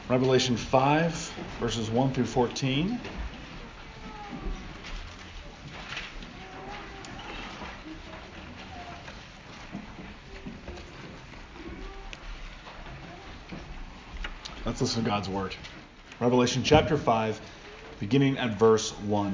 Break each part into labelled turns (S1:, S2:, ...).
S1: Revelation 5, verses 1 through 14. Let's listen to God's word. Revelation chapter 5, beginning at verse 1.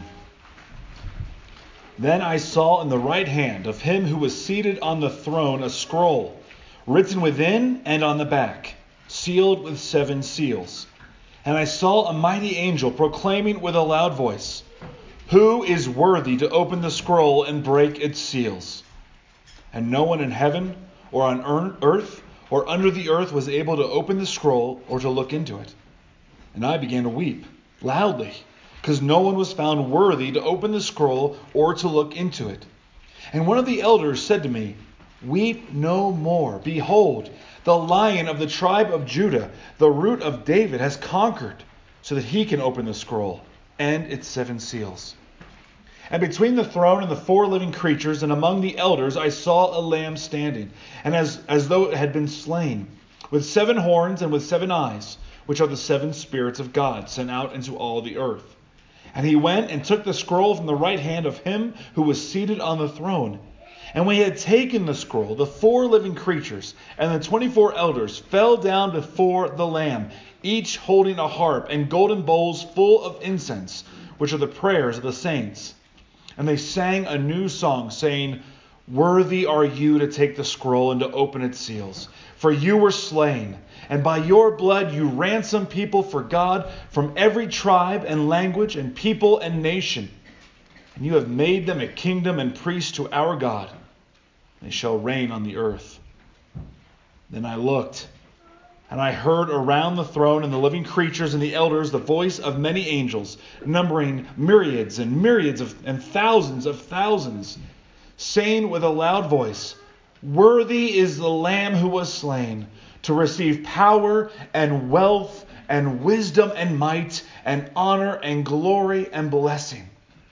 S1: Then I saw in the right hand of him who was seated on the throne a scroll, written within and on the back, sealed with 7 seals. And I saw a mighty angel proclaiming with a loud voice, "Who is worthy to open the scroll and break its seals?" And no one in heaven or on earth or under the earth was able to open the scroll or to look into it. And I began to weep loudly, because no one was found worthy to open the scroll or to look into it. And one of the elders said to me, "Weep no more. Behold, the Lion of the tribe of Judah, the Root of David, has conquered, so that he can open the scroll and its 7 seals." And between the throne and the 4 living creatures and among the elders I saw a lamb standing, and as though it had been slain, with 7 horns and with 7 eyes, which are the 7 spirits of God sent out into all the earth. And he went and took the scroll from the right hand of him who was seated on the throne. And when he had taken the scroll, the 4 living creatures and the 24 elders fell down before the Lamb, each holding a harp and golden bowls full of incense, which are the prayers of the saints. And they sang a new song, saying, "Worthy are you to take the scroll and to open its seals. For you were slain, and by your blood you ransomed people for God from every tribe and language and people and nation. And you have made them a kingdom and priests to our God. They shall reign on the earth." Then I looked, and I heard around the throne and the living creatures and the elders the voice of many angels, numbering myriads and myriads and thousands of thousands, saying with a loud voice, "Worthy is the Lamb who was slain to receive power and wealth and wisdom and might and honor and glory and blessing."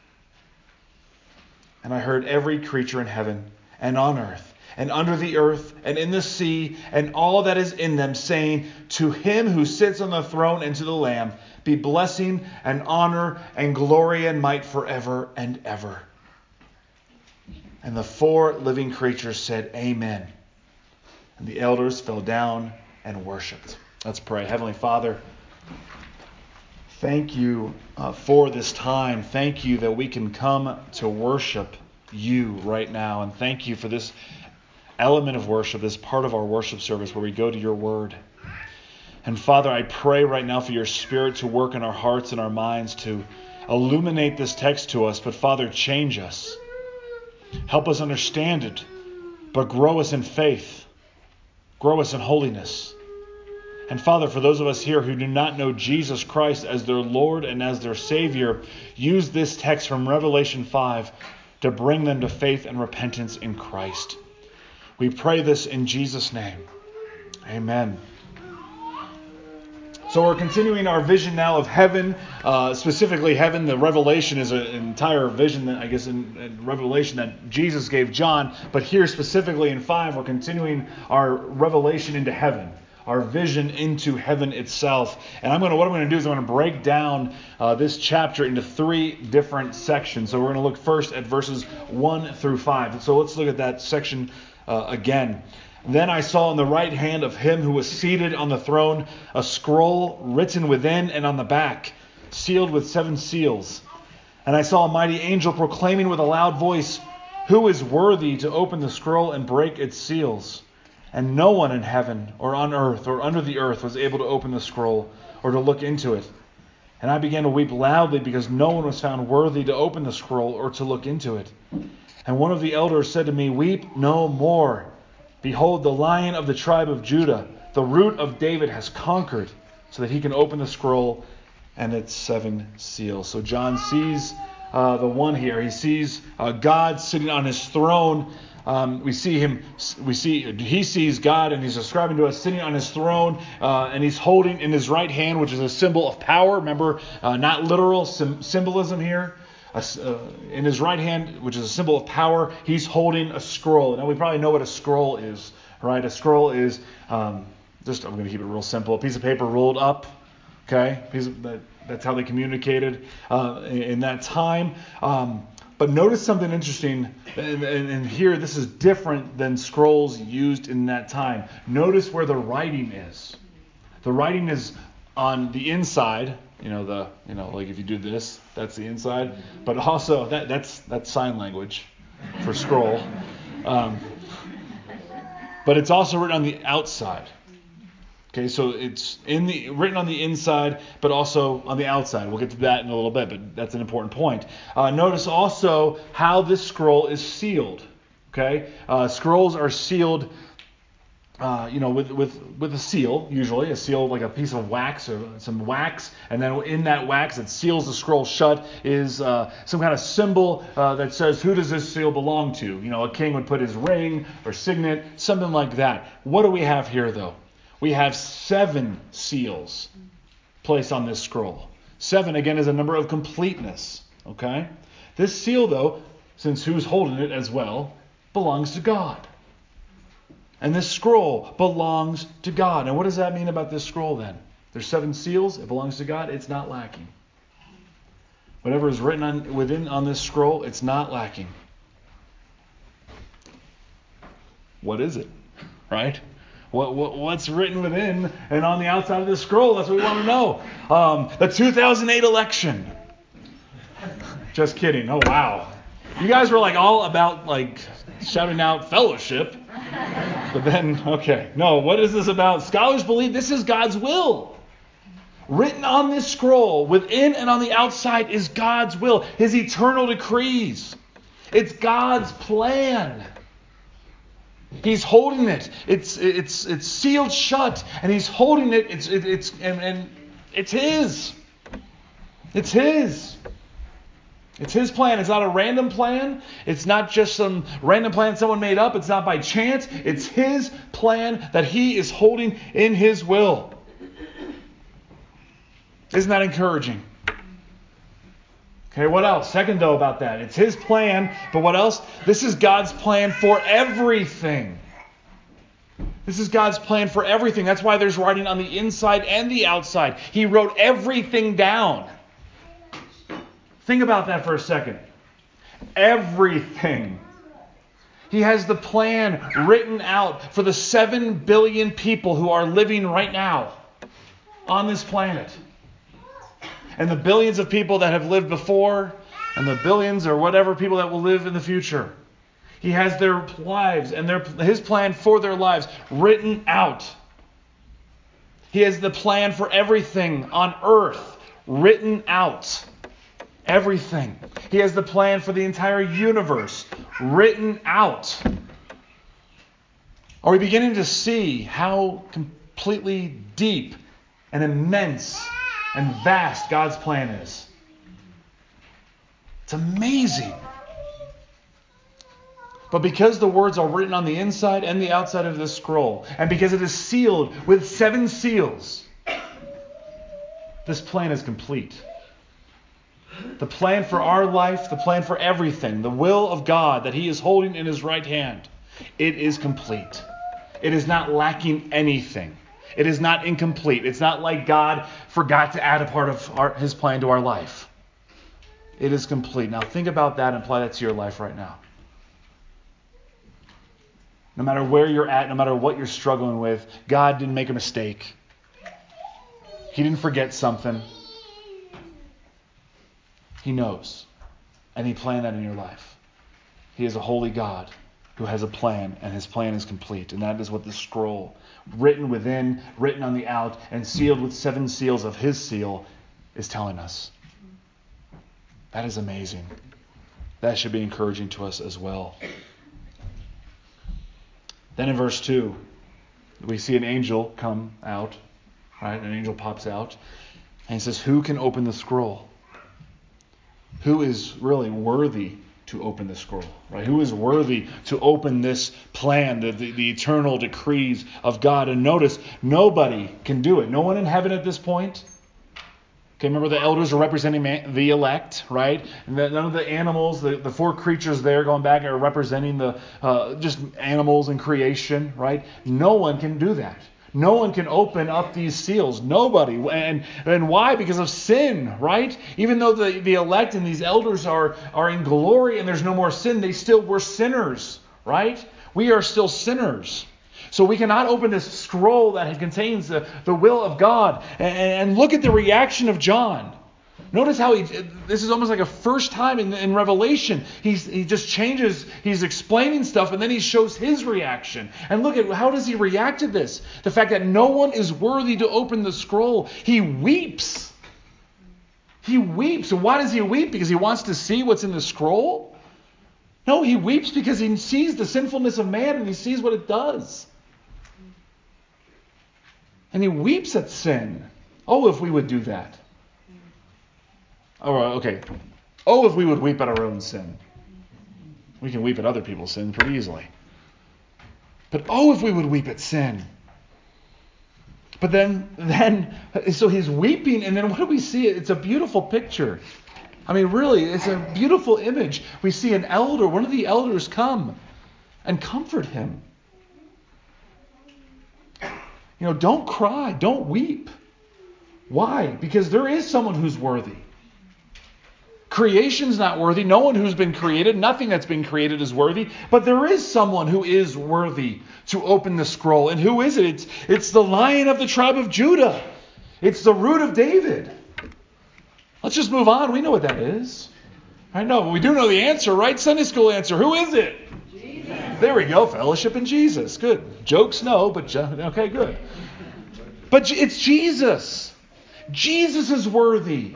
S1: And I heard every creature in heaven and on earth and under the earth and in the sea and all that is in them, saying, "To him who sits on the throne and to the Lamb be blessing and honor and glory and might forever and ever." And the 4 living creatures said, "Amen." And the elders fell down and worshipped. Let's pray. Heavenly Father, thank you for this time. Thank you that we can come to worship you right now. And thank you for this element of worship, this part of our worship service where we go to your word. And Father, I pray right now for your Spirit to work in our hearts and our minds to illuminate this text to us. But Father, change us. Help us understand it, but grow us in faith. Grow us in holiness. And Father, for those of us here who do not know Jesus Christ as their Lord and as their Savior, use this text from Revelation 5 to bring them to faith and repentance in Christ. We pray this in Jesus' name. Amen. So we're continuing our vision now of heaven, specifically heaven. The Revelation is an entire vision, that I guess, in Revelation that Jesus gave John. But here specifically in 5, we're continuing our revelation into heaven, our vision into heaven itself. And what I'm going to do is I'm going to break down this chapter into 3 different sections. So we're going to look first at verses 1 through 5. So let's look at that section again. Then I saw in the right hand of him who was seated on the throne a scroll written within and on the back, sealed with 7 seals. And I saw a mighty angel proclaiming with a loud voice, "Who is worthy to open the scroll and break its seals?" And no one in heaven or on earth or under the earth was able to open the scroll or to look into it. And I began to weep loudly because no one was found worthy to open the scroll or to look into it. And one of the elders said to me, "Weep no more. Behold, the Lion of the tribe of Judah, the Root of David, has conquered, so that he can open the scroll and its 7 seals." So John sees the one here. He sees God sitting on his throne. He sees God, and he's describing to us sitting on his throne, and he's holding in his right hand, which is a symbol of power. Remember, not literal symbolism here. In his right hand, which is a symbol of power, he's holding a scroll. Now we probably know what a scroll is, right? A scroll is I'm going to keep it real simple. A piece of paper rolled up, Okay, that's how they communicated in that time. But notice something interesting, and here this is different than scrolls used in that time. Notice where the writing is. The writing is on the inside. Like if you do this, that's the inside. But also that's sign language for scroll. But it's also written on the outside. Okay, so it's written on the inside, but also on the outside. We'll get to that in a little bit, but that's an important point. Notice also how this scroll is sealed. Okay, scrolls are sealed, with a seal, usually a seal like a piece of wax or some wax, and then in that wax that seals the scroll shut is some kind of symbol that says who does this seal belong to. A king would put his ring or signet, something like that. What do we have here, though? We have 7 seals placed on this scroll. 7, again, is a number of completeness. Okay? This seal, though, since who's holding it as well, belongs to God. And this scroll belongs to God. And what does that mean about this scroll, then? There's 7 seals. It belongs to God. It's not lacking. Whatever is written on this scroll, it's not lacking. What is it? Right? What's written within and on the outside of this scroll? That's what we want to know. The 2008 election. Just kidding. Oh, wow. You guys were all about shouting out fellowship. But then, okay. No, what is this about? Scholars believe this is God's will. Written on this scroll, within and on the outside, is God's will. His eternal decrees. It's God's plan. He's holding it. It's sealed shut, and He's holding it. It's His. It's His. It's His plan. It's not a random plan. It's not just some random plan someone made up. It's not by chance. It's His plan that He is holding in His will. Isn't that encouraging? Okay, what else? Second, though, about that. It's His plan, but what else? This is God's plan for everything. This is God's plan for everything. That's why there's writing on the inside and the outside. He wrote everything down. Think about that for a second. Everything. He has the plan written out for the 7 billion people who are living right now on this planet. And the billions of people that have lived before, and the billions or whatever people that will live in the future. He has their lives and His plan for their lives written out. He has the plan for everything on earth written out. Everything. He has the plan for the entire universe written out. Are we beginning to see how completely deep and immense and vast God's plan is? It's amazing. But because the words are written on the inside and the outside of this scroll, and because it is sealed with 7 seals, this plan is complete. The plan for our life, the plan for everything, the will of God that He is holding in His right hand, it is complete. It is not lacking anything. It is not incomplete. It's not like God forgot to add a part of His plan to our life. It is complete. Now think about that and apply that to your life right now. No matter where you're at, no matter what you're struggling with, God didn't make a mistake. He didn't forget something. He knows. And He planned that in your life. He is a holy God who has a plan, and His plan is complete. And that is what the scroll, written within, written on the out, and sealed with 7 seals of His seal, is telling us. That is amazing. That should be encouraging to us as well. Then in verse 2, we see an angel come out. Right? An angel pops out. And he says, who can open the scroll? Who is really worthy to open the scroll? Right? Who is worthy to open this plan, the eternal decrees of God? And notice, nobody can do it. No one in heaven at this point. Okay, remember the elders are representing the elect, right? And none of the animals, the 4 creatures there going back are representing the just animals and creation, right? No one can do that. No one can open up these seals. Nobody. And why? Because of sin, right? Even though the elect and these elders are in glory and there's no more sin, we're sinners, right? We are still sinners. So we cannot open this scroll that contains the will of God. And look at the reaction of John. Notice how this is almost like a first time in Revelation. He just changes, he's explaining stuff, and then he shows his reaction. And look at how does he react to this? The fact that no one is worthy to open the scroll. He weeps. He weeps. And why does he weep? Because he wants to see what's in the scroll? No, he weeps because he sees the sinfulness of man and he sees what it does. And he weeps at sin. Oh, if we would do that. Oh, okay. Oh, if we would weep at our own sin. We can weep at other people's sin pretty easily. But oh, if we would weep at sin. But then, so he's weeping, and then what do we see? It's a beautiful picture. I mean, really, it's a beautiful image. We see an elder, one of the elders come and comfort him. Don't cry, don't weep. Why? Because there is someone who's worthy. Creation's not worthy. No one who's been created, nothing that's been created is worthy. But there is someone who is worthy to open the scroll. And who is it? It's the Lion of the tribe of Judah. It's the root of David. Let's just move on. We know what that is. I know. We do know the answer, right? Sunday school answer. Who is it? Jesus. There we go. Fellowship in Jesus. Good. Jokes, no, but okay, good. But it's Jesus. Jesus is worthy.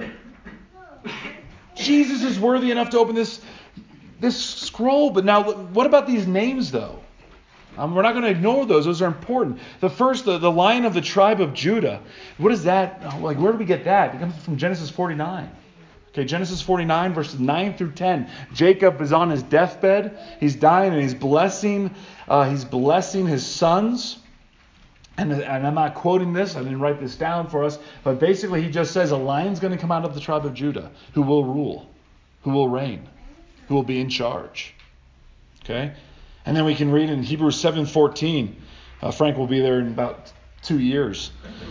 S1: Jesus is worthy enough to open this scroll. But now, what about these names, though? We're not going to ignore those. Those are important. The first, the Lion of the tribe of Judah. What is that? Like, where do we get that? It comes from Genesis 49. Okay, Genesis 49, verses 9 through 10. Jacob is on his deathbed. He's dying, and he's blessing his sons. And I'm not quoting this. I didn't write this down for us. But basically, he just says a lion's going to come out of the tribe of Judah who will rule, who will reign, who will be in charge. Okay? And then we can read in Hebrews 7:14. Frank will be there in about 2 years.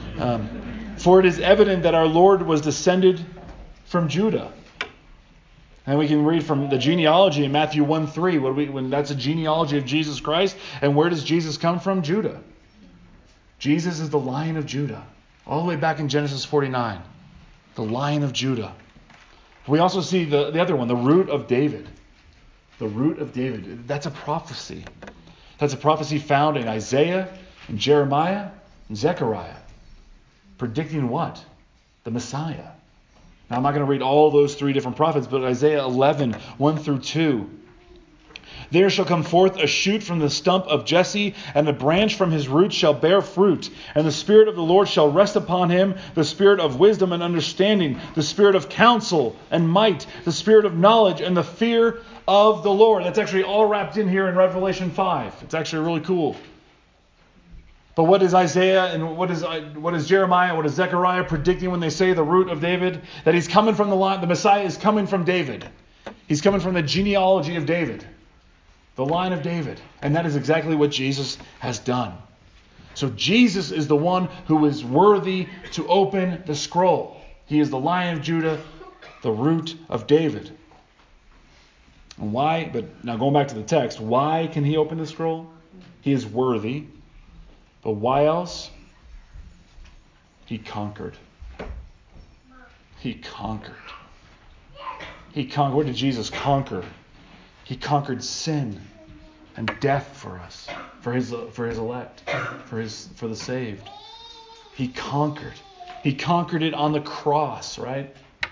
S1: For it is evident that our Lord was descended from Judah. And we can read from the genealogy in Matthew 1:3. When that's a genealogy of Jesus Christ. And where does Jesus come from? Judah. Jesus is the Lion of Judah. All the way back in Genesis 49. The Lion of Judah. We also see the other one, the root of David. The root of David. That's a prophecy. That's a prophecy found in Isaiah, in Jeremiah, and Zechariah. Predicting what? The Messiah. Now I'm not going to read all those 3 different prophets, but Isaiah 11, 1 through 2. There shall come forth a shoot from the stump of Jesse, and a branch from his roots shall bear fruit. And the Spirit of the Lord shall rest upon him, the Spirit of wisdom and understanding, the Spirit of counsel and might, the Spirit of knowledge and the fear of the Lord. That's actually all wrapped in here in Revelation 5. It's actually really cool. But what is Isaiah and what is Jeremiah, what is Zechariah predicting when they say the root of David? That he's coming from the line, the Messiah is coming from David. He's coming from the genealogy of David. The line of David. And that is exactly what Jesus has done. So Jesus is the one who is worthy to open the scroll. He is the Lion of Judah, the root of David. And why? But now going back to the text, why can he open the scroll? He is worthy. But why else? He conquered. He conquered. He conquered. What did Jesus conquer? He conquered sin and death for us, for his elect, for the saved. He conquered. He conquered it on the cross, right?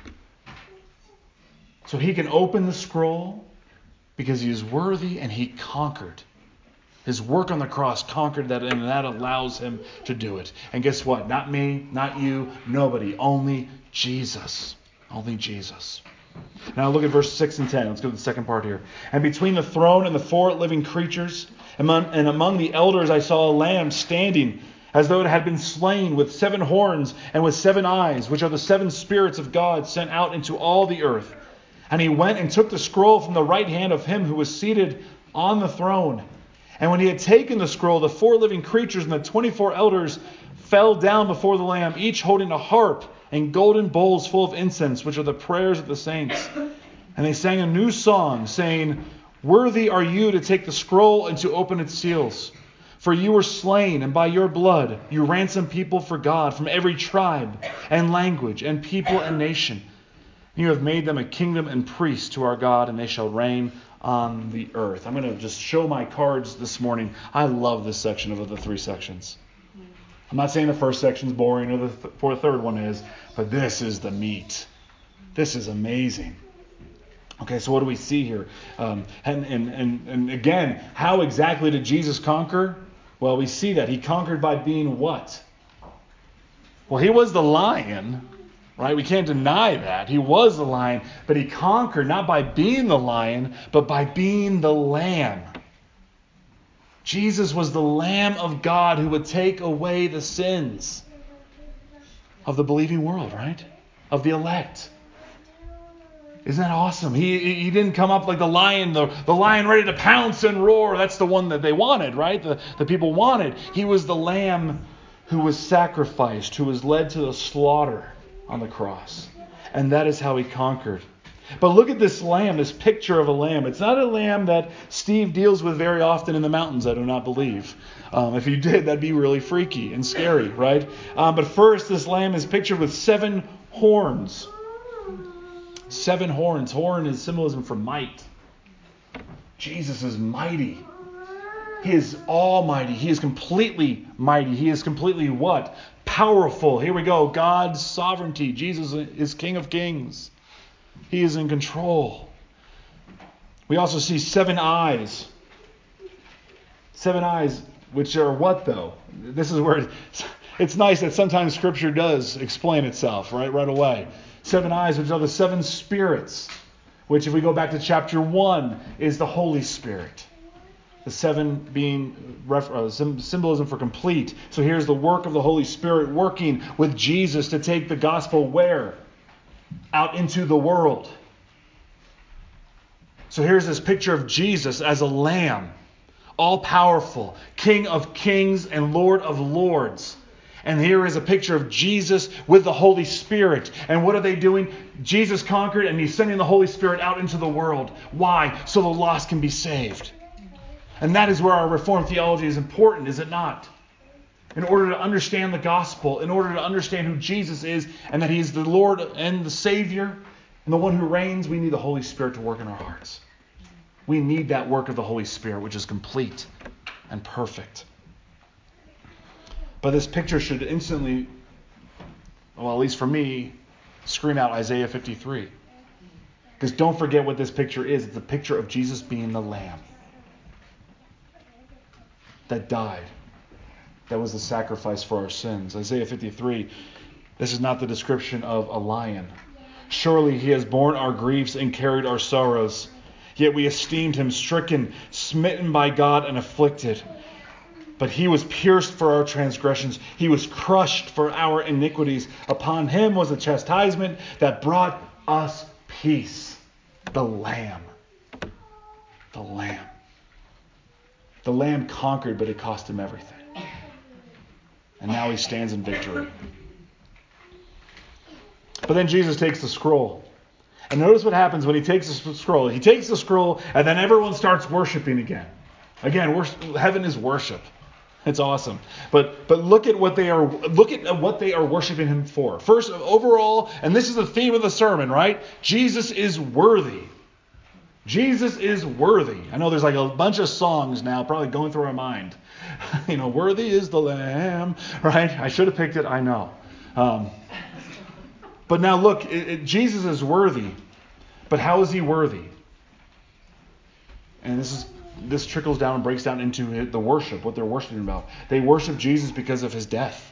S1: So he can open the scroll because he is worthy and he conquered. His work on the cross conquered that, and that allows him to do it. And guess what? Not me, not you, nobody. Only Jesus. Only Jesus. Now look at verse 6 and 10. Let's go to the second part here. And between the throne and the 4 living creatures, and among the elders I saw a lamb standing as though it had been slain, with 7 horns and with 7 eyes, which are the 7 spirits of God sent out into all the earth. And he went and took the scroll from the right hand of him who was seated on the throne. And when he had taken the scroll, the 4 living creatures and the 24 elders fell down before the Lamb, each holding a harp and golden bowls full of incense, which are the prayers of the saints. And they sang a new song, saying, "Worthy are you to take the scroll and to open its seals. For you were slain, and by your blood you ransomed people for God from every tribe and language and people and nation. You have made them a kingdom and priests to our God, and they shall reign on the earth." I'm going to just show my cards this morning. I love this section of the 3 sections. I'm not saying the first section's boring or the third one is, but this is the meat. This is amazing. Okay, so what do we see here? And again, how exactly did Jesus conquer? Well, we see that he conquered by being what? Well, he was the lion, right? We can't deny that. He was the lion, but he conquered not by being the lion, but by being the lamb. Jesus was the Lamb of God who would take away the sins of the believing world, right? Of the elect. Isn't that awesome? He didn't come up like the lion ready to pounce and roar. That's the one that they wanted, right? The people wanted. He was the lamb who was sacrificed, who was led to the slaughter on the cross. And that is how he conquered. But look at this lamb, this picture of a lamb. It's not a lamb that Steve deals with very often in the mountains, I do not believe. If he did, that'd be really freaky and scary, right? But first, this lamb is pictured with 7 horns. 7 horns. Horn is symbolism for might. Jesus is mighty. He is almighty. He is completely mighty. He is completely what? Powerful. Here we go. God's sovereignty. Jesus is King of Kings. He is in control. We also see 7 eyes. 7 eyes, which are what though? This is where it's nice that sometimes Scripture does explain itself right away. 7 eyes, which are the 7 spirits, which if we go back to chapter 1, is the Holy Spirit. The 7 being symbolism for complete. So here's the work of the Holy Spirit working with Jesus to take the gospel where? Out into the world. So here's this picture of Jesus as a lamb, all-powerful, King of kings and Lord of lords. And here is a picture of Jesus with the Holy Spirit. And what are they doing? Jesus conquered and he's sending the Holy Spirit out into the world. Why? So the lost can be saved. And that is where our Reformed theology is important, is it not? In order to understand the gospel, in order to understand who Jesus is and that he is the Lord and the Savior and the one who reigns, we need the Holy Spirit to work in our hearts. We need that work of the Holy Spirit, which is complete and perfect. But this picture should instantly, well, at least for me, scream out Isaiah 53. Because don't forget what this picture is. It's a picture of Jesus being the Lamb that died. That was the sacrifice for our sins. Isaiah 53, this is not the description of a lion. Surely he has borne our griefs and carried our sorrows. Yet we esteemed him stricken, smitten by God, and afflicted. But he was pierced for our transgressions. He was crushed for our iniquities. Upon him was the chastisement that brought us peace. The Lamb. The Lamb. The Lamb conquered, but it cost him everything. And now he stands in victory. But then Jesus takes the scroll. And notice what happens when he takes the scroll. He takes the scroll, and then everyone starts worshiping again. Again, heaven is worship. It's awesome. But look at what they are worshiping him for. First, overall, and this is the theme of the sermon, right? Jesus is worthy. Jesus is worthy. I know there's like a bunch of songs now probably going through our mind. Worthy is the Lamb, right? I should have picked it, I know. But now look, Jesus is worthy. But how is he worthy? And this trickles down and breaks down into the worship, what they're worshiping about. They worship Jesus because of his death.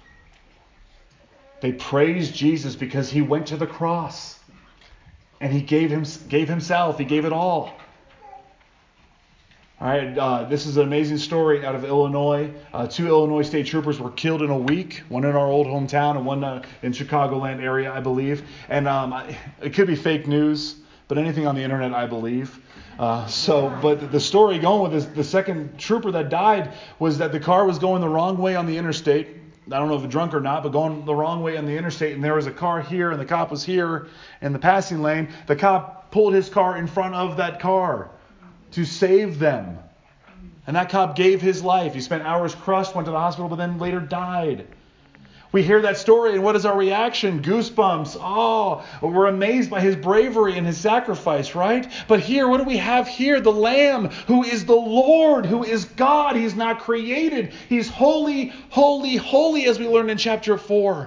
S1: They praise Jesus because he went to the cross. And he gave himself. He gave it all. All right, this is an amazing story out of Illinois. 2 Illinois state troopers were killed in a week. One in our old hometown and one in Chicagoland area, I believe. And it could be fake news, but anything on the internet, I believe. But the story going with this, the second trooper that died was that the car was going the wrong way on the interstate. I don't know if drunk or not, but going the wrong way on the interstate. And there was a car here, and the cop was here in the passing lane. The cop pulled his car in front of that car to save them. And that cop gave his life. He spent hours crushed, went to the hospital, but then later died. We hear that story, and what is our reaction? Goosebumps. Oh, we're amazed by his bravery and his sacrifice, right? But here, what do we have here? The Lamb, who is the Lord, who is God. He's not created. He's holy, holy, holy, as we learned in chapter 4.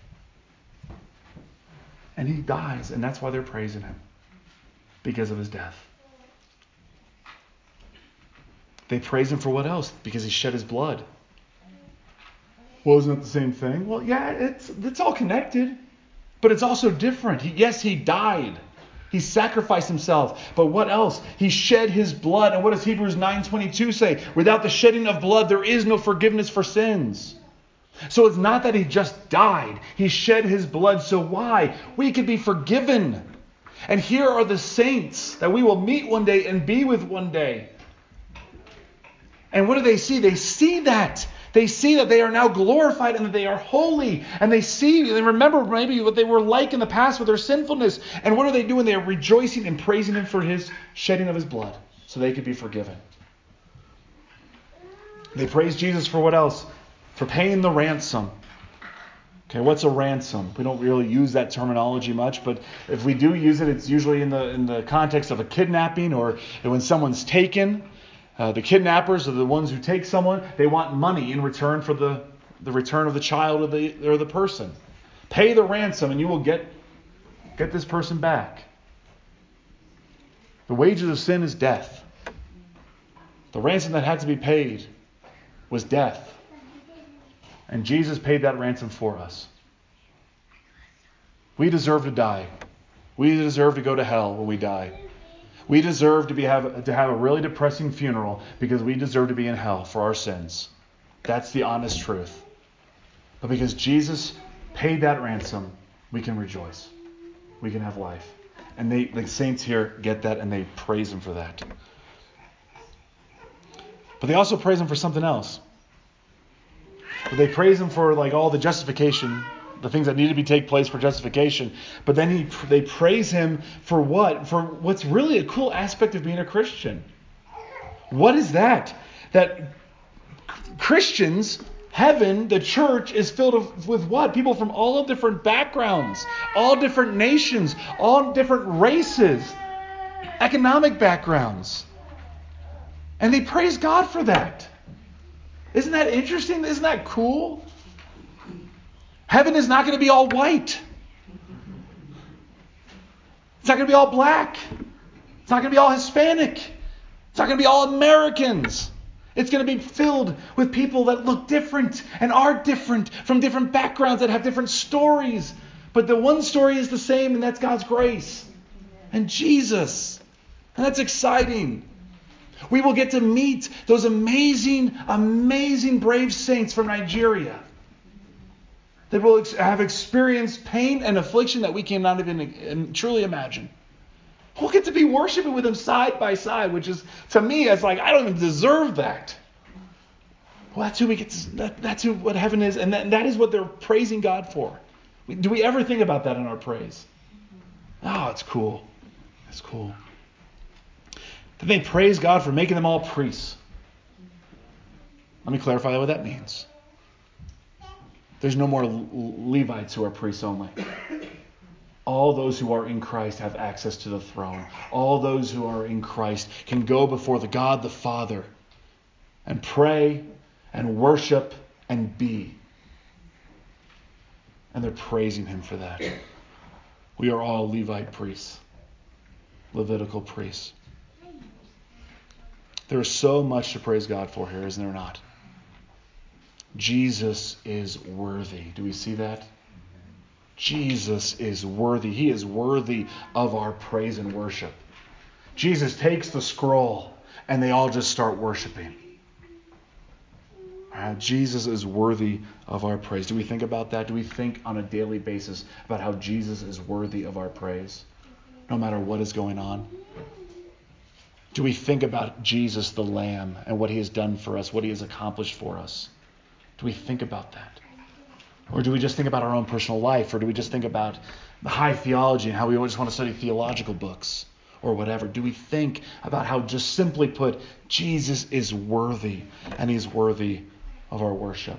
S1: And he dies, and that's why they're praising him, because of his death. They praise him for what else? Because he shed his blood. Well, isn't it the same thing? Well, yeah, it's all connected. But it's also different. Yes, he died. He sacrificed himself. But what else? He shed his blood. And what does Hebrews 9:22 say? Without the shedding of blood, there is no forgiveness for sins. So it's not that he just died. He shed his blood. So why? We could be forgiven. And here are the saints that we will meet one day and be with one day. And what do they see? They see that. They see that they are now glorified and that they are holy. And they remember maybe what they were like in the past with their sinfulness. And what are they doing? They are rejoicing and praising him for his shedding of his blood so they could be forgiven. They praise Jesus for what else? For paying the ransom. Okay, what's a ransom? We don't really use that terminology much, but if we do use it, it's usually in the context of a kidnapping or when someone's taken. The kidnappers are the ones who take someone. They want money in return for the return of the child or the person. Pay the ransom and you will get this person back. The wages of sin is death. The ransom that had to be paid was death. And Jesus paid that ransom for us. We deserve to die. We deserve to go to hell when we die. We deserve to have a really depressing funeral because we deserve to be in hell for our sins. That's the honest truth. But because Jesus paid that ransom, we can rejoice. We can have life. And the saints here get that and they praise him for that. But they also praise him for something else. But they praise him for all the justification, the things that need to take place for justification. But then they praise him for what? For what's really a cool aspect of being a Christian. What is that? That Christians, heaven, the church, is filled with what? People from all different backgrounds, all different nations, all different races, economic backgrounds. And they praise God for that. Isn't that interesting? Isn't that cool? Heaven is not going to be all white. It's not going to be all black. It's not going to be all Hispanic. It's not going to be all Americans. It's going to be filled with people that look different and are different from different backgrounds that have different stories. But the one story is the same, and that's God's grace and Jesus. And that's exciting. We will get to meet those amazing, amazing brave saints from Nigeria that will have experienced pain and affliction that we cannot even truly imagine. We'll get to be worshiping with them side by side, which is, to me, it's like, I don't even deserve that. Well, that's who we get to, that's what heaven is, and that is what they're praising God for. Do we ever think about that in our praise? Oh, it's cool. It's cool. Then they praise God for making them all priests. Let me clarify what that means. There's no more Levites who are priests only. All those who are in Christ have access to the throne. All those who are in Christ can go before the God the Father and pray and worship and be. And they're praising him for that. We are all Levite priests. Levitical priests. There is so much to praise God for here, isn't there not? Jesus is worthy. Do we see that? Jesus is worthy. He is worthy of our praise and worship. Jesus takes the scroll and they all just start worshiping. Jesus is worthy of our praise. Do we think about that? Do we think on a daily basis about how Jesus is worthy of our praise? No matter what is going on? Do we think about Jesus the Lamb and what he has done for us, what he has accomplished for us? Do we think about that? Or do we just think about our own personal life? Or do we just think about the high theology and how we just want to study theological books or whatever? Do we think about how, just simply put, Jesus is worthy and he's worthy of our worship?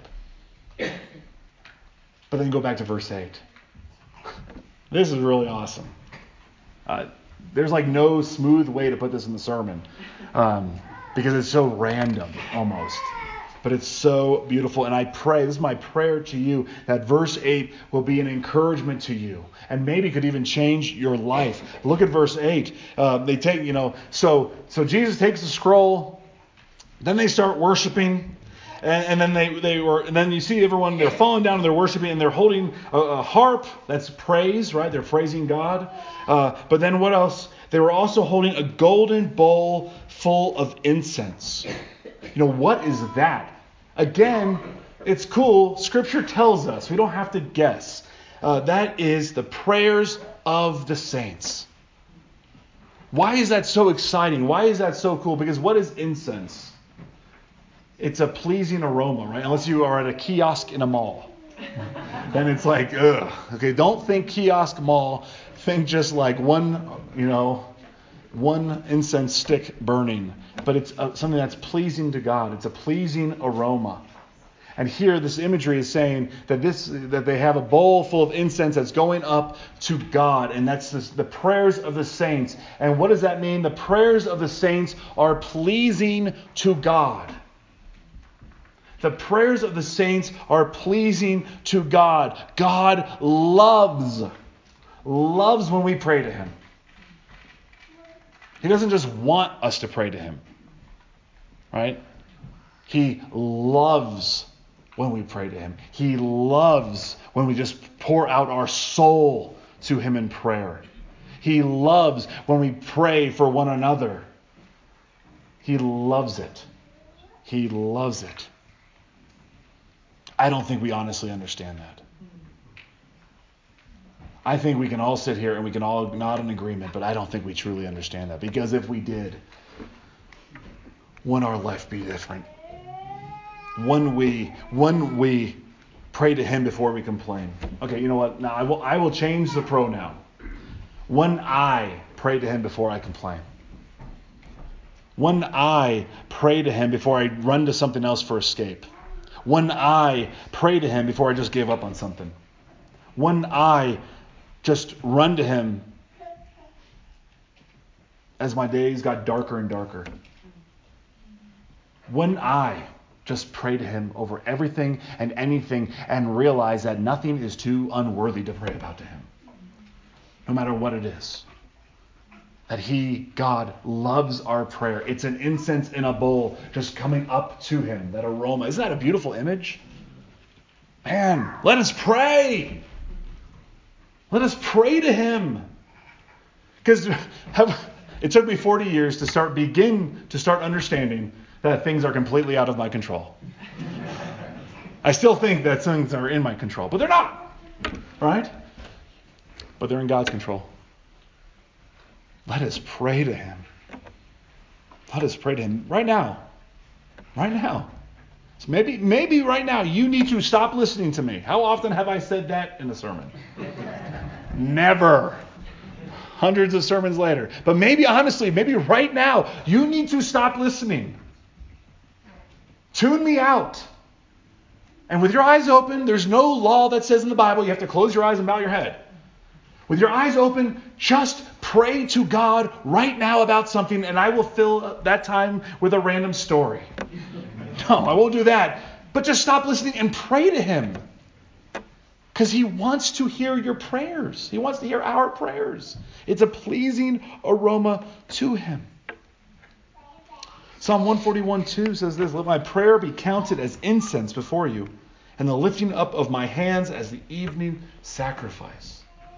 S1: But then go back to verse 8. This is really awesome. There's like no smooth way to put this in the sermon because it's so random almost. But it's so beautiful. And I pray, this is my prayer to you, that verse 8 will be an encouragement to you and maybe could even change your life. Look at verse 8. They take, so Jesus takes the scroll, then they start worshiping. And then and then you see everyone, they're falling down and they're worshiping and they're holding a harp. That's praise, right? They're praising God. But then what else? They were also holding a golden bowl full of incense. What is that? Again, it's cool. Scripture tells us. We don't have to guess. That is the prayers of the saints. Why is that so exciting? Why is that so cool? Because what is incense? It's a pleasing aroma, right? Unless you are at a kiosk in a mall. Then it's like, ugh. Okay, don't think kiosk mall. Think just like one incense stick burning. But it's something that's pleasing to God. It's a pleasing aroma. And here this imagery is saying that they have a bowl full of incense that's going up to God. And that's the prayers of the saints. And what does that mean? The prayers of the saints are pleasing to God. The prayers of the saints are pleasing to God. God loves when we pray to him. He doesn't just want us to pray to him, right? He loves when we pray to him. He loves when we just pour out our soul to him in prayer. He loves when we pray for one another. He loves it. He loves it. I don't think we honestly understand that. I think we can all sit here and we can all nod in agreement, but I don't think we truly understand that. Because if we did, wouldn't our life be different? When we pray to him before we complain. Okay, you know what? Now I will change the pronoun. When I pray to him before I complain. When I pray to him before I run to something else for escape. When I pray to him before I just give up on something. When I just run to him as my days got darker and darker. When I just pray to him over everything and anything and realize that nothing is too unworthy to pray about to him. No matter what it is. That God, loves our prayer. It's an incense in a bowl just coming up to him. That aroma. Isn't that a beautiful image? Man, let us pray. Let us pray to him. Because it took me 40 years to start understanding that things are completely out of my control. I still think that things are in my control, but they're not. Right? But they're in God's control. Let us pray to him. Let us pray to him right now. Right now. So maybe right now you need to stop listening to me. How often have I said that in a sermon? Never. Hundreds of sermons later. But maybe right now you need to stop listening. Tune me out. And with your eyes open, there's no law that says in the Bible you have to close your eyes and bow your head. With your eyes open, just pray to God right now about something, and I will fill that time with a random story. No, I won't do that. But just stop listening and pray to him. Because he wants to hear your prayers. He wants to hear our prayers. It's a pleasing aroma to him. Psalm 141:2 says this, "Let my prayer be counted as incense before you, and the lifting up of my hands as the evening sacrifice."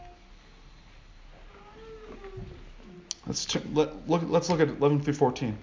S1: Let's look at 11 through 14.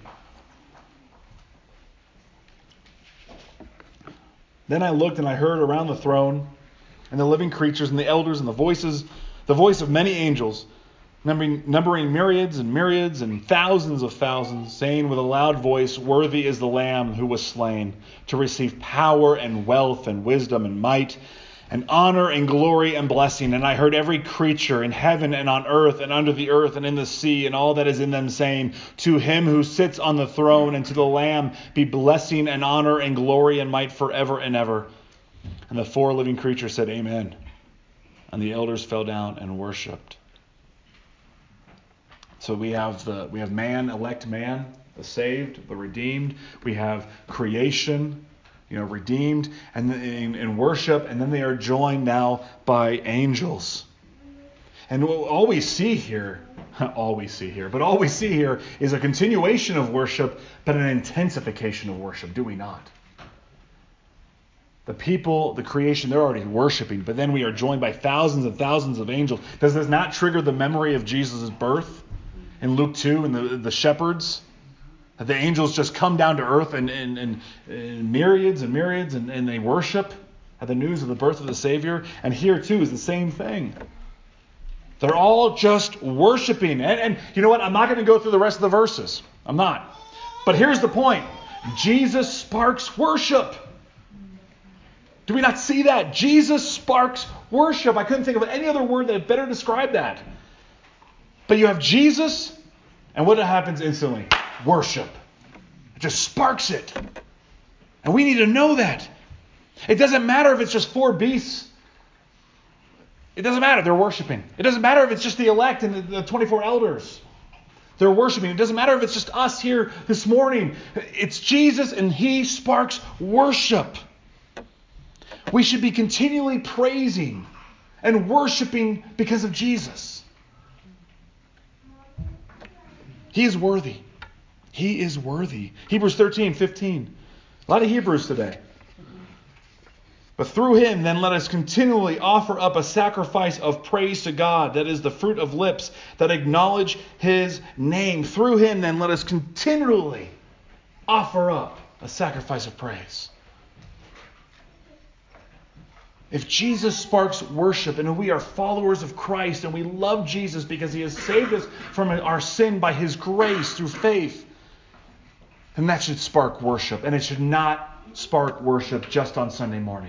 S1: Then I looked and I heard around the throne and the living creatures and the elders and the voice of many angels numbering myriads and myriads and thousands of thousands, saying with a loud voice, "Worthy is the Lamb who was slain to receive power and wealth and wisdom and might and honor and glory and blessing." And I heard every creature in heaven and on earth and under the earth and in the sea and all that is in them saying, "To him who sits on the throne and to the Lamb be blessing and honor and glory and might forever and ever." And the 4 living creatures said, "Amen." And the elders fell down and worshipped. So we have man, elect man, the saved, the redeemed. We have creation, redeemed, and in worship, and then they are joined now by angels. And all we see here is a continuation of worship, but an intensification of worship, do we not? The people, the creation, they're already worshiping, but then we are joined by thousands and thousands of angels. Does this not trigger the memory of Jesus' birth in Luke 2 and the shepherds? That the angels just come down to earth and myriads and myriads and they worship at the news of the birth of the Savior. And here too is the same thing. They're all just worshiping. And you know what? I'm not going to go through the rest of the verses. I'm not. But here's the point. Jesus sparks worship. Do we not see that? Jesus sparks worship. I couldn't think of any other word that better describe that. But you have Jesus, and what happens instantly? Worship. It just sparks it. And we need to know that. It doesn't matter if it's just 4 beasts. It doesn't matter. They're worshiping. It doesn't matter if it's just the elect and the 24 elders. They're worshiping. It doesn't matter if it's just us here this morning. It's Jesus and He sparks worship. We should be continually praising and worshiping because of Jesus. He is worthy. He is worthy. Hebrews 13:15. A lot of Hebrews today. But through Him, then, let us continually offer up a sacrifice of praise to God, that is the fruit of lips that acknowledge His name. Through Him, then, let us continually offer up a sacrifice of praise. If Jesus sparks worship and we are followers of Christ and we love Jesus because He has saved us from our sin by His grace through faith, then that should spark worship. And it should not spark worship just on Sunday morning.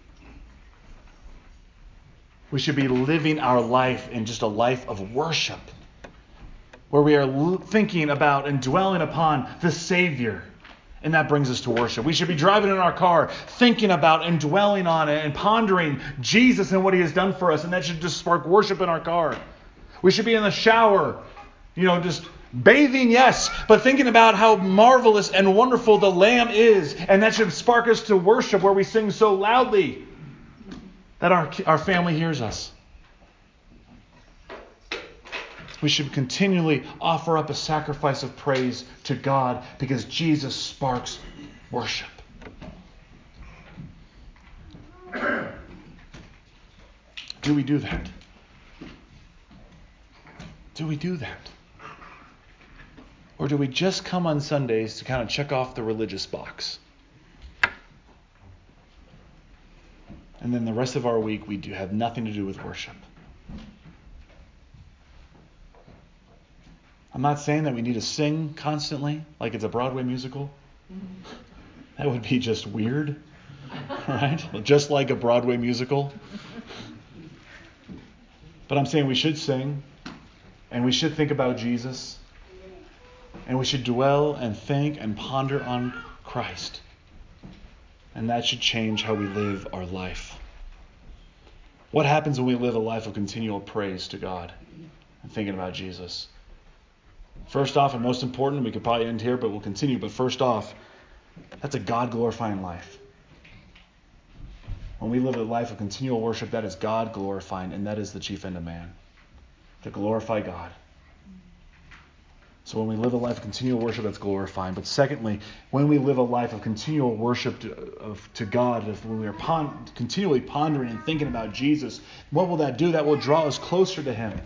S1: We should be living our life in just a life of worship, where we are thinking about and dwelling upon the Savior. And that brings us to worship. We should be driving in our car, thinking about and dwelling on it and pondering Jesus and what He has done for us. And that should just spark worship in our car. We should be in the shower, just bathing, yes, but thinking about how marvelous and wonderful the Lamb is. And that should spark us to worship, where we sing so loudly that our family hears us. We should continually offer up a sacrifice of praise to God because Jesus sparks worship. Do we do that? Do we do that? Or do we just come on Sundays to kind of check off the religious box? And then the rest of our week we do have nothing to do with worship. I'm not saying that we need to sing constantly like it's a Broadway musical. That would be just weird, right? Just like a Broadway musical. But I'm saying we should sing, and we should think about Jesus, and we should dwell and think and ponder on Christ. And that should change how we live our life. What happens when we live a life of continual praise to God and thinking about Jesus? First off, and most important, we could probably end here, but we'll continue. But first off, that's a God-glorifying life. When we live a life of continual worship, that is God-glorifying, and that is the chief end of man, to glorify God. So when we live a life of continual worship, that's glorifying. But secondly, when we live a life of continual worship to God, when we are continually pondering and thinking about Jesus, what will that do? That will draw us closer to Him.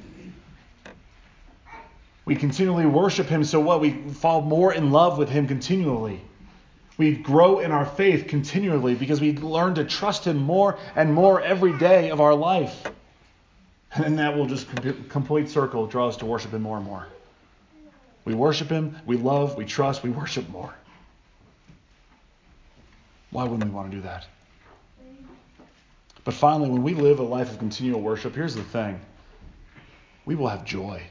S1: We continually worship Him, so what? We fall more in love with Him continually. We grow in our faith continually because we learn to trust Him more and more every day of our life. And then that will just complete circle draw us to worship Him more and more. We worship Him, we love, we trust, we worship more. Why wouldn't we want to do that? But finally, when we live a life of continual worship, here's the thing. We will have joy.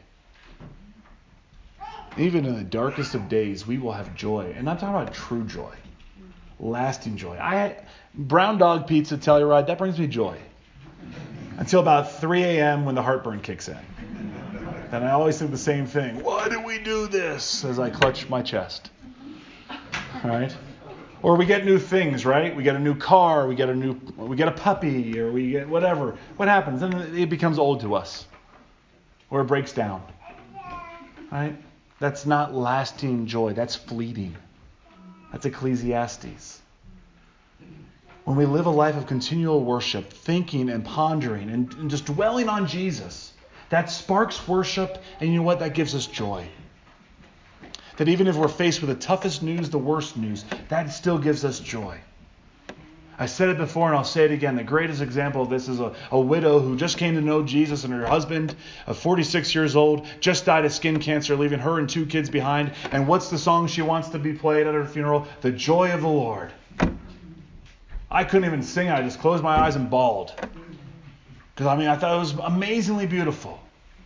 S1: Even in the darkest of days, we will have joy. And I'm talking about true joy. Lasting joy. Brown dog pizza, Telluride, that brings me joy. Until about 3 a.m. when the heartburn kicks in. Then I always think the same thing. Why do we do this? As I clutch my chest. Right? Or we get new things, right? We get a new car, we get a puppy, or we get whatever. What happens? Then it becomes old to us. Or it breaks down. Right? That's not lasting joy. That's fleeting. That's Ecclesiastes. When we live a life of continual worship, thinking and pondering and just dwelling on Jesus, that sparks worship, and you know what? That gives us joy. That even if we're faced with the toughest news, the worst news, that still gives us joy. I said it before and I'll say it again. The greatest example of this is a widow who just came to know Jesus, and her husband, 46 years old, just died of skin cancer, leaving her and 2 kids behind. And what's the song she wants to be played at her funeral? The Joy of the Lord. I couldn't even sing it. I just closed my eyes and bawled. Because I thought it was amazingly beautiful.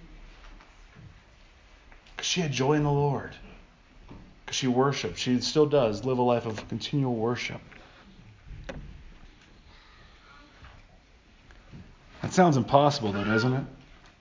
S1: Because she had joy in the Lord. Because she worshiped. She still does live a life of continual worship. That sounds impossible though, doesn't it?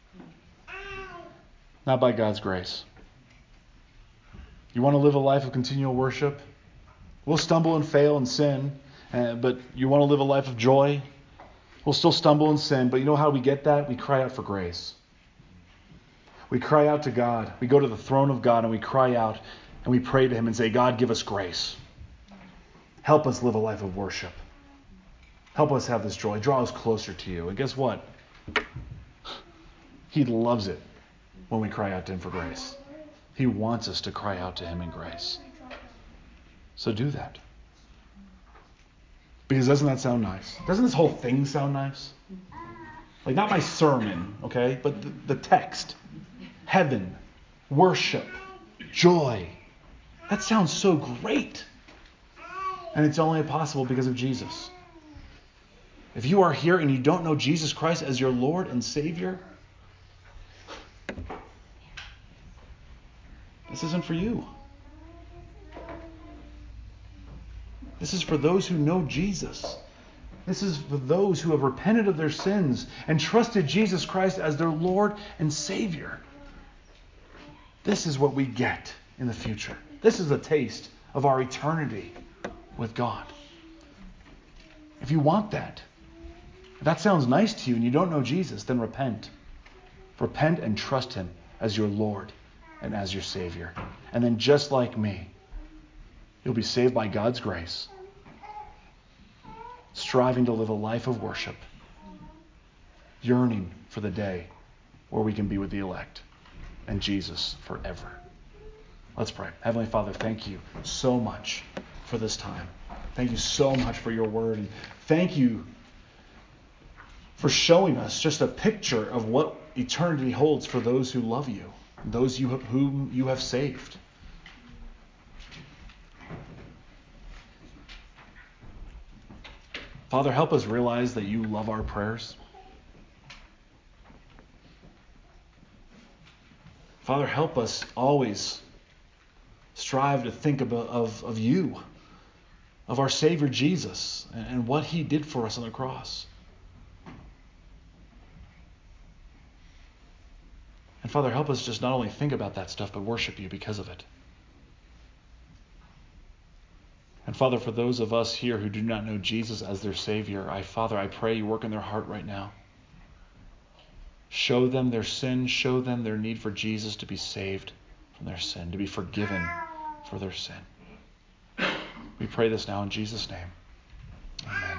S1: Not by God's grace. You want to live a life of continual worship? We'll stumble and fail and sin, but you want to live a life of joy? We'll still stumble and sin, but you know how we get that? We cry out for grace. We cry out to God. We go to the throne of God and we cry out and we pray to Him and say, God, give us grace. Help us live a life of worship. Help us have this joy. Draw us closer to You. And guess what? He loves it when we cry out to Him for grace. He wants us to cry out to Him in grace. So do that. Because doesn't that sound nice? Doesn't this whole thing sound nice? Like not my sermon, okay? But the text. Heaven. Worship. Joy. That sounds so great. And it's only possible because of Jesus. If you are here and you don't know Jesus Christ as your Lord and Savior, this isn't for you. This is for those who know Jesus. This is for those who have repented of their sins and trusted Jesus Christ as their Lord and Savior. This is what we get in the future. This is a taste of our eternity with God. If you want that, if that sounds nice to you and you don't know Jesus, then repent. Repent and trust Him as your Lord and as your Savior. And then just like me, you'll be saved by God's grace, striving to live a life of worship, yearning for the day where we can be with the elect and Jesus forever. Let's pray. Heavenly Father, thank You so much for this time. Thank You so much for Your word. And thank You for showing us just a picture of what eternity holds for those who love You, those whom You have saved. Father, help us realize that You love our prayers. Father, help us always strive to think of You, of our Savior Jesus, and what He did for us on the cross. And Father, help us just not only think about that stuff, but worship You because of it. And Father, for those of us here who do not know Jesus as their Savior, Father, I pray You work in their heart right now. Show them their sin. Show them their need for Jesus to be saved from their sin, to be forgiven for their sin. We pray this now in Jesus' name. Amen.